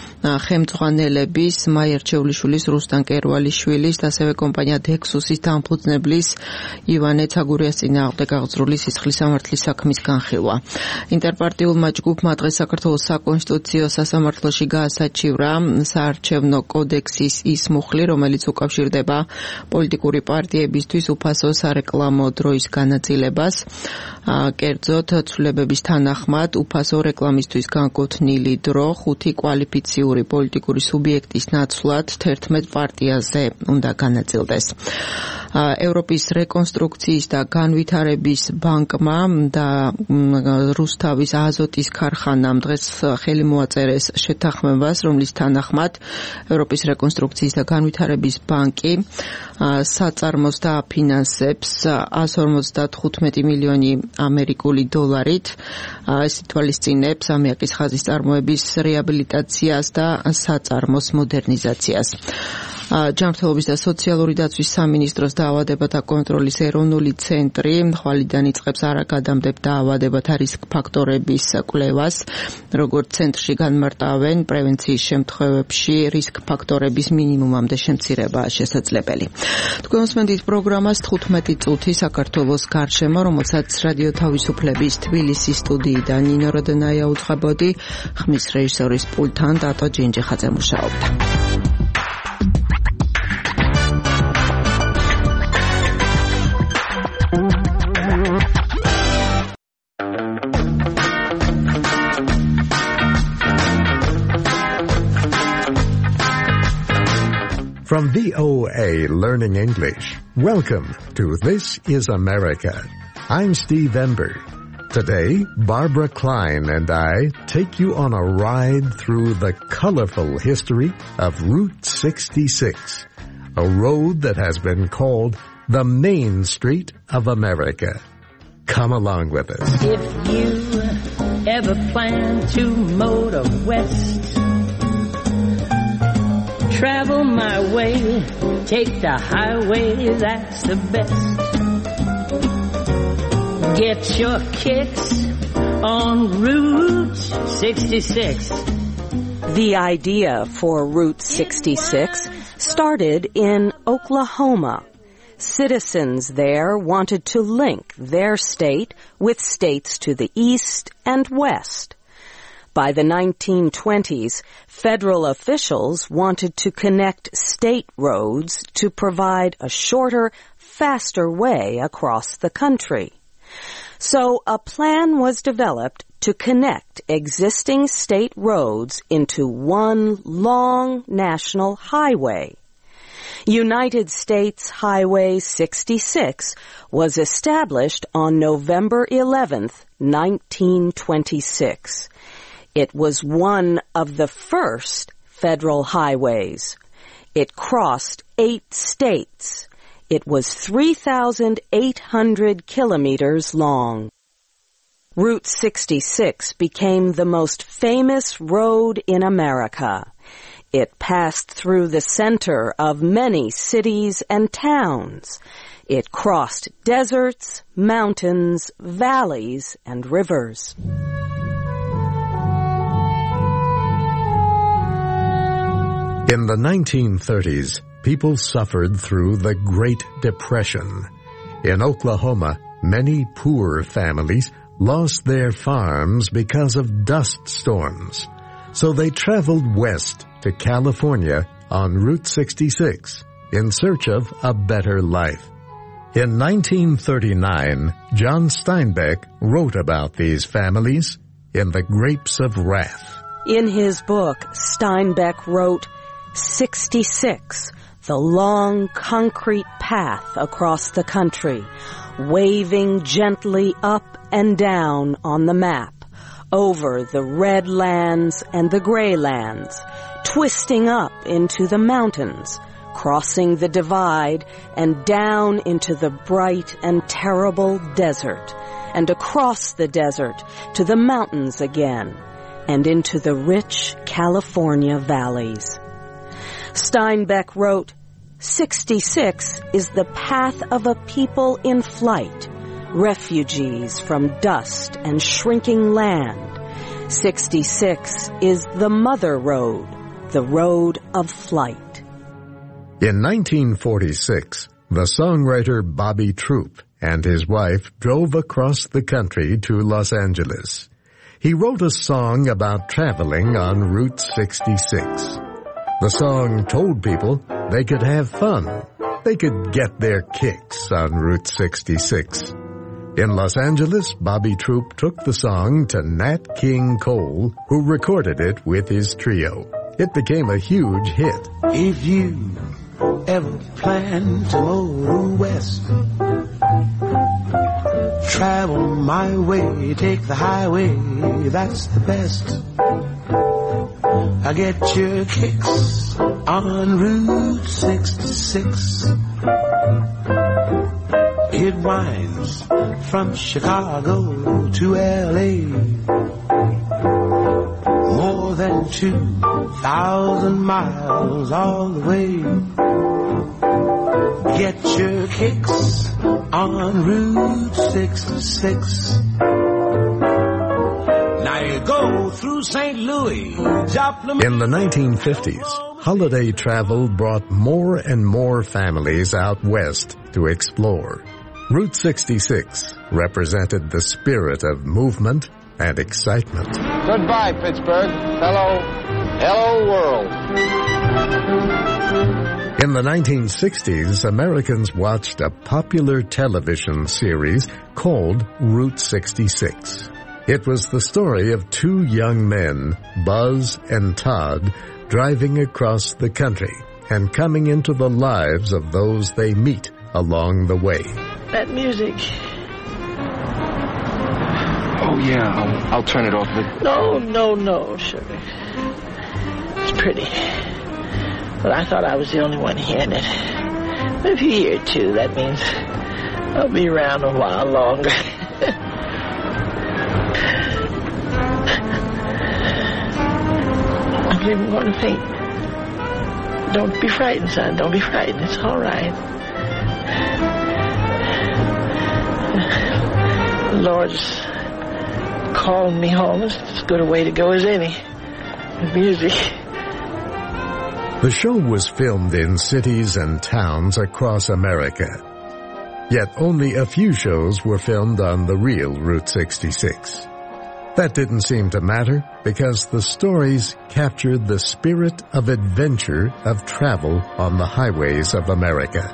ხელმძღვანელების მაია რჩეულიშვილის, რუსტან კერვალიშვილის და ასევე კომპანია დექსუსის დამფუძნებლის ივანე ცაგურიას წინააღმდეგ აღძრული სისხლის სამართლის საქმის განხილვა. ინტერპარტიულმა ჯგუფმა დღეს საქართველოს საკონსტიტუციო სასამართლოში გაასაჩივრა საარჩევნო კოდექსის ის მუხლი, რომელიც უკავშირდება პოლიტიკური პარტიებისთვის უფასო სარეკლამო დროის განაწილებას. კერძოდ, თანამშრომლებების თანახმად უფასო რეკლამისთვის განკუთვნილი დრო ხუთი კვალიფიციური პოლიტიკური სუბიექტის ნაცვლად თერთმეტ პარტიაზე უნდა განაწილდეს. ევროპის რეკონსტრუქციის და განვითარების ბანკმა და რუსთავის აზოტის ქარხანამ დღეს ხელი მოაწერეს შეთანხმებას, რომლის თანახმად ევროპის რეკონსტრუქციის და განვითარების ბანკი საწარმოს დააფინანსებს εκατს ორმოცდათხუთმეტი მილიონი ამერიკული დოლარით. ეს ითვალისწინებს ამიაკის ხაზის წარმოების რეაბილიტაციას და საწარმოს მოდერნიზაციას. ჯანმრთელობის და სოციალური დაცვის სამინისტროს დაავადებათა კონტროლის ეროვნული ცენტრი ხვალიდან იწყებს არაგადამდებთ დაავადებათა რისკ ფაქტორების კვლევას, როგორც ცენტრში განმარტავენ პრევენციის შემთხვევებში რისკ ფაქტორების მინიმუმამდე შემცირებაა შესაძლებელი. თქვენ უსმენთ პროგრამას თხუთმეტი წუთი საქართველოს გარშემო, რომელსაც რადიო თავისუფლების თბილისის სტუდიიდან ნინო როდენაია უძღვებოდი, ხმის რეჟისორის პულტთან დატო ჯინჯიხაძე მუშაობდა. From V O A Learning English, welcome to This is America. I'm Steve Ember. Today, Barbara Klein and I take you on a ride through the colorful history of Route sixty-six, a road that has been called the Main Street of America. Come along with us. If you ever plan to motor west, travel my way, take the highway, that's the best. Get your kicks on Route sixty-six. The idea for Route sixty-six started in Oklahoma. Citizens there wanted to link their state with states to the east and west. By the nineteen twenties, federal officials wanted to connect state roads to provide a shorter, faster way across the country. So a plan was developed to connect existing state roads into one long national highway. United States Highway sixty-six was established on November eleventh, nineteen twenty-six. It was one of the first federal highways. It crossed eight states. It was three thousand eight hundred kilometers long. Route sixty-six became the most famous road in America. It passed through the center of many cities and towns. It crossed deserts, mountains, valleys, and rivers. In the nineteen thirties, people suffered through the Great Depression. In Oklahoma, many poor families lost their farms because of dust storms. So they traveled west to California on Route sixty-six in search of a better life. In nineteen thirty-nine, John Steinbeck wrote about these families in The Grapes of Wrath. In his book, Steinbeck wrote, sixty-six, the long concrete path across the country, waving gently up and down on the map, over the red lands and the gray lands, twisting up into the mountains, crossing the divide and down into the bright and terrible desert, and across the desert to the mountains again, and into the rich California valleys. Steinbeck wrote, sixty-six is the path of a people in flight, refugees from dust and shrinking land. sixty-six is the mother road, the road of flight. In nineteen forty-six, the songwriter Bobby Troup and his wife drove across the country to Los Angeles. He wrote a song about traveling on Route sixty-six. The song told people they could have fun. They could get their kicks on Route sixty-six. In Los Angeles, Bobby Troup took the song to Nat King Cole, who recorded it with his trio. It became a huge hit. If you ever plan to go west, travel my way, take the highway, that's the best. I get your kicks on Route sixty-six. It winds from Chicago to L A, more than two thousand miles all the way. Get your kicks on Route sixty-six. Now you go through Saint Louis, Joplin. In the nineteen fifties, holiday travel brought more and more families out west to explore. Route sixty-six represented the spirit of movement and excitement. Goodbye, Pittsburgh. Hello, hello, world. In the nineteen sixties, Americans watched a popular television series called Route sixty-six. It was the story of two young men, Buzz and Todd, driving across the country and coming into the lives of those they meet along the way. That music. Oh, yeah, I'll, I'll turn it off. But... No, no, no, sugar. It's pretty. But I thought I was the only one hearing it. But if you hear it, too, that means I'll be around a while longer. I'm even going to faint. Don't be frightened, son. Don't be frightened. It's all right. The Lord's calling me home. It's as good a way to go as any. With music. The show was filmed in cities and towns across America. Yet only a few shows were filmed on the real Route sixty-six. That didn't seem to matter because the stories captured the spirit of adventure of travel on the highways of America.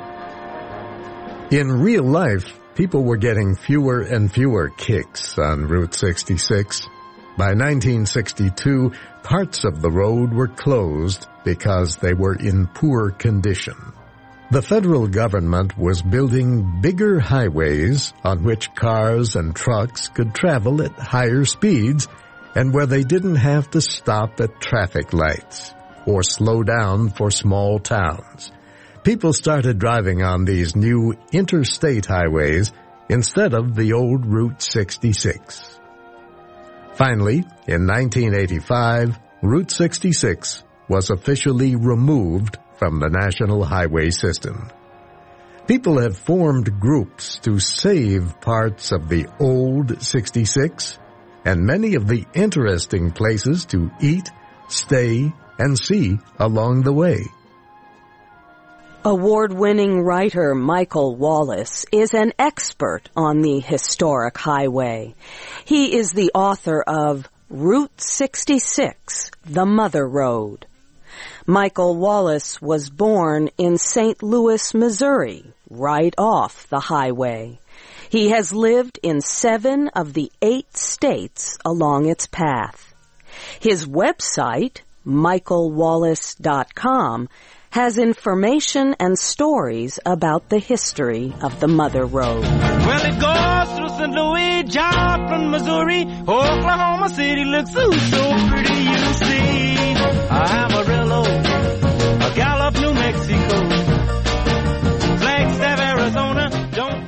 In real life, people were getting fewer and fewer kicks on Route sixty-six. By nineteen sixty-two, parts of the road were closed because they were in poor condition. The federal government was building bigger highways on which cars and trucks could travel at higher speeds and where they didn't have to stop at traffic lights or slow down for small towns. People started driving on these new interstate highways instead of the old Route sixty-six. Finally, in nineteen eighty-five, Route sixty-six was officially removed from the national highway system. People have formed groups to save parts of the old sixty-six and many of the interesting places to eat, stay, and see along the way. Award-winning writer Michael Wallace is an expert on the historic highway. He is the author of Route sixty-six, The Mother Road. Michael Wallace was born in Saint Louis, Missouri, right off the highway. He has lived in seven of the eight states along its path. His website, michael wallace dot com, has information and stories about the history of the Mother Road. Well, it goes through Saint Louis, Joplin, Missouri, Oklahoma City looks so, so pretty, you see. Amarillo, Gallup, New Mexico, Flagstaff, Arizona, don't...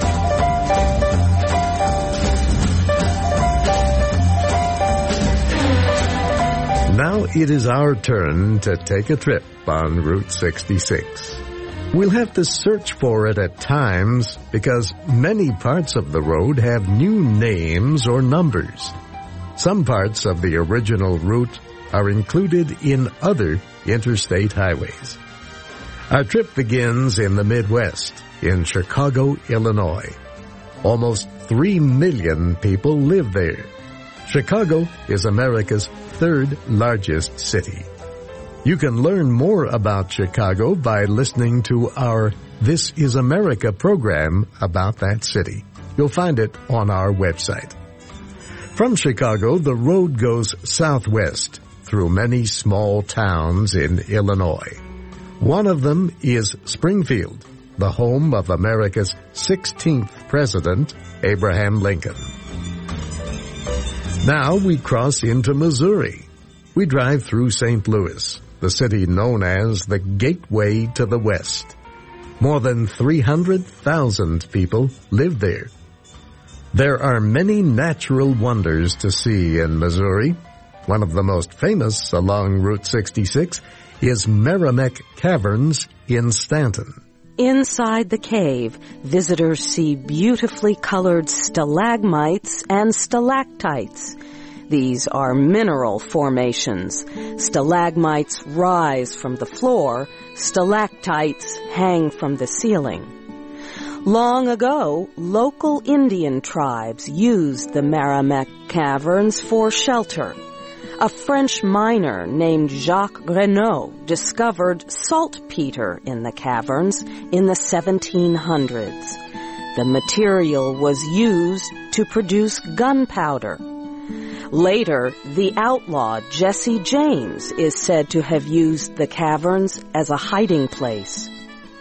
Now it is our turn to take a trip on Route sixty-six. We'll have to search for it at times because many parts of the road have new names or numbers. Some parts of the original route are included in other interstate highways. Our trip begins in the Midwest, in Chicago, Illinois. Almost three million people live there. Chicago is America's third largest city. You can learn more about Chicago by listening to our This is America program about that city. You'll find it on our website. From Chicago, the road goes southwest through many small towns in Illinois. One of them is Springfield, the home of America's sixteenth president, Abraham Lincoln. Now we cross into Missouri. We drive through Saint Louis, the city known as the Gateway to the West. More than three hundred thousand people live there. There are many natural wonders to see in Missouri. One of the most famous along Route sixty-six is Meramec Caverns in Stanton. Inside the cave, visitors see beautifully colored stalagmites and stalactites. These are mineral formations. Stalagmites rise from the floor, stalactites hang from the ceiling. Long ago, local Indian tribes used the Meramec Caverns for shelter. A French miner named Jacques Renaud discovered saltpeter in the caverns in the seventeen hundreds. The material was used to produce gunpowder. Later, the outlaw Jesse James is said to have used the caverns as a hiding place.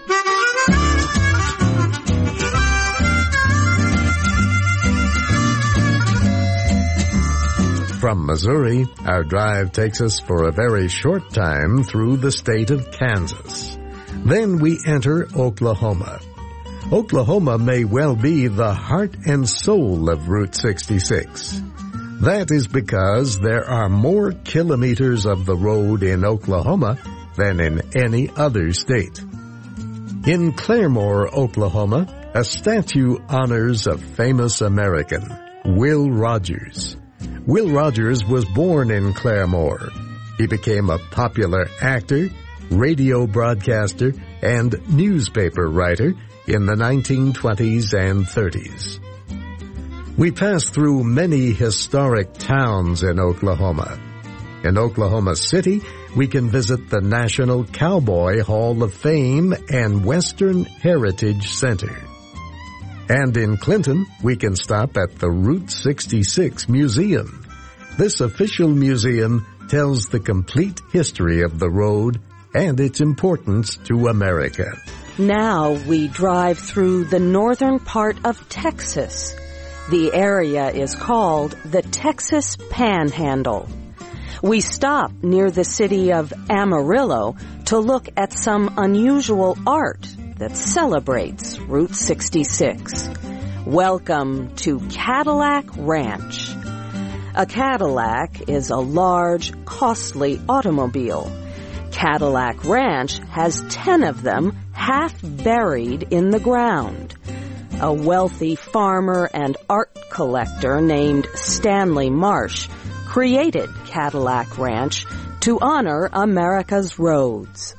From Missouri, our drive takes us for a very short time through the state of Kansas. Then we enter Oklahoma. Oklahoma may well be the heart and soul of Route sixty-six. That is because there are more kilometers of the road in Oklahoma than in any other state. In Claremore, Oklahoma, a statue honors a famous American, Will Rogers. Will Rogers was born in Claremore. He became a popular actor, radio broadcaster, and newspaper writer in the nineteen twenties and thirties. We pass through many historic towns in Oklahoma. In Oklahoma City, we can visit the National Cowboy Hall of Fame and Western Heritage Center. And in Clinton, we can stop at the Route sixty-six Museum. This official museum tells the complete history of the road and its importance to America. Now we drive through the northern part of Texas. The area is called the Texas Panhandle. We stop near the city of Amarillo to look at some unusual art that celebrates Route sixty-six. Welcome to Cadillac Ranch. A Cadillac is a large, costly automobile. Cadillac Ranch has ten of them half buried in the ground. A wealthy farmer and art collector named Stanley Marsh created Cadillac Ranch to honor America's roads.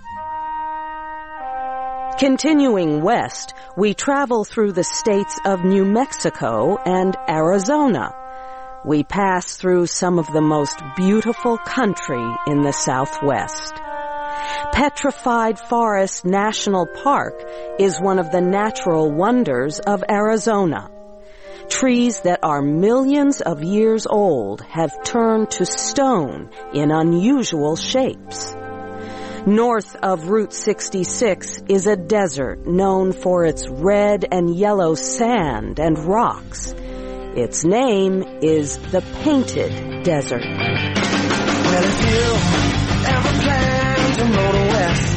Continuing west, we travel through the states of New Mexico and Arizona. We pass through some of the most beautiful country in the Southwest. Petrified Forest National Park is one of the natural wonders of Arizona. Trees that are millions of years old have turned to stone in unusual shapes. North of Route sixty-six is a desert known for its red and yellow sand and rocks. Its name is the Painted Desert. Well, if you ever plan to motor west,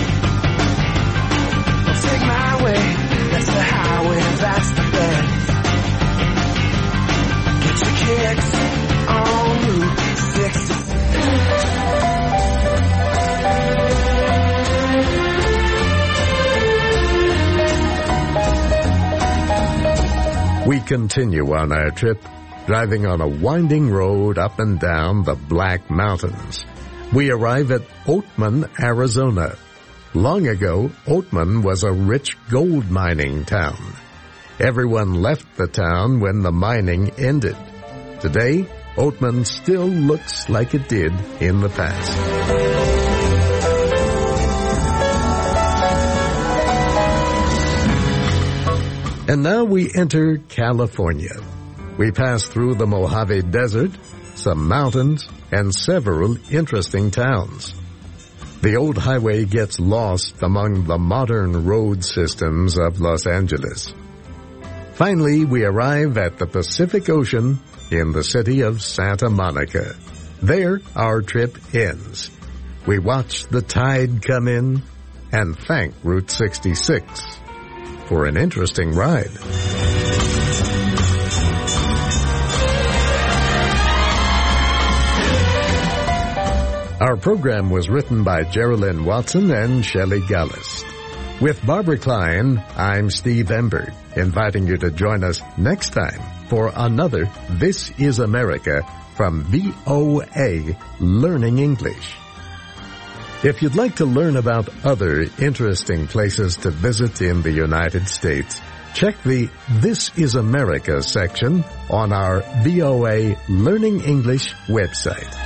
take my way, that's the highway, that's the best. Get your kicks on Route sixty-six. We continue on our trip, driving on a winding road up and down the Black Mountains. We arrive at Oatman, Arizona. Long ago, Oatman was a rich gold mining town. Everyone left the town when the mining ended. Today, Oatman still looks like it did in the past. And now we enter California. We pass through the Mojave Desert, some mountains, and several interesting towns. The old highway gets lost among the modern road systems of Los Angeles. Finally, we arrive at the Pacific Ocean in the city of Santa Monica. There, our trip ends. We watch the tide come in and thank Route sixty-six for an interesting ride. Our program was written by Geraldine Watson and Shelley Gallus. With Barbara Klein, I'm Steve Emberg, inviting you to join us next time for another This is America from V O A Learning English. If you'd like to learn about other interesting places to visit in the United States, check the This is America section on our V O A Learning English website.